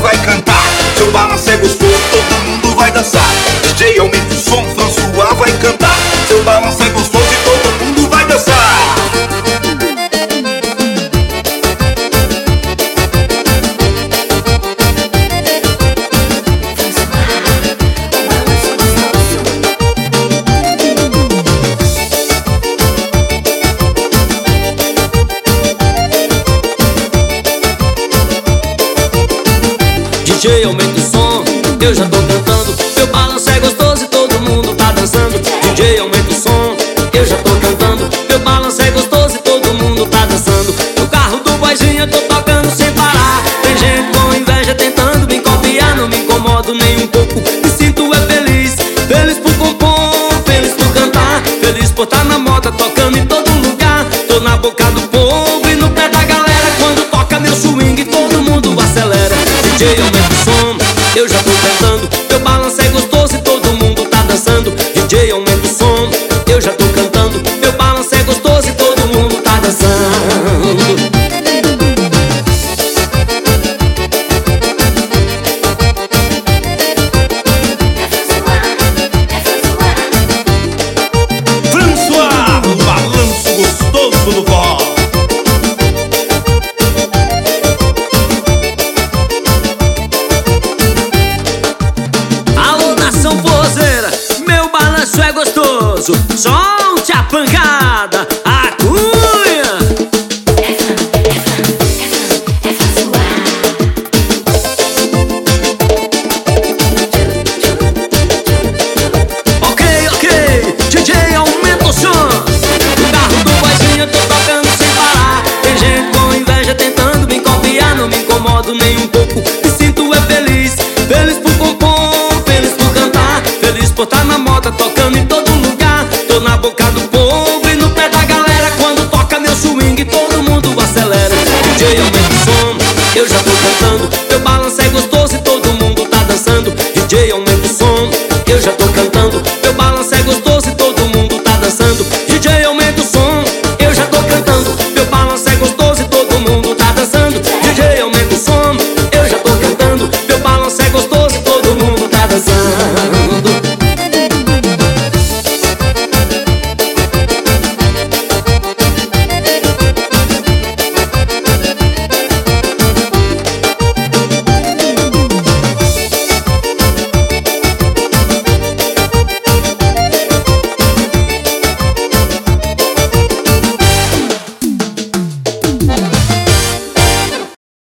vai cantar. Seu balanço é gostoso, todo mundo vai dançar. DJ aumenta o som, François vai cantar. Seu balanço é gostoso e todo mundo vai dançar. DJ, aumenta o som, eu já tô cantando. Meu balanço é gostoso e todo mundo tá dançando. DJ, aumenta o som, eu já tô cantando. Meu balanço é gostoso e todo mundo tá dançando. No carro do boizinho eu tô tocando sem parar. Tem gente com inveja tentando me copiar. Não me incomodo nem um pouco, me sinto feliz. Feliz por compor, feliz por cantar. Feliz por estar na moda, tocando em todo lugar. Tô na boca do povo e no pé da galera. Quando toca meu swing todo mundo acelera. DJ, aumenta o som, eu já tô cantando. Meu balanço é gostoso e todo mundo tá dançando. DJ, aumenta o som, eu já tô cantando. Meu balanço é gostoso e todo mundo tá dançando. François, o balanço gostoso do forró. Meu balanço é gostoso, solte a pancada, a cunha. Ok, DJ, aumenta o som. No carro do boizinho eu tô tocando sem parar. Tem gente com inveja tentando me copiar. Não me incomodo nem um pouco, me sinto feliz. Feliz por compor, feliz por cantar. Feliz por estar na moda, tocando em todo lugar. Tô na boca do povo e no pé da galera. Quando toca meu swing todo mundo acelera. DJ, aumenta o som, eu já tô cantando.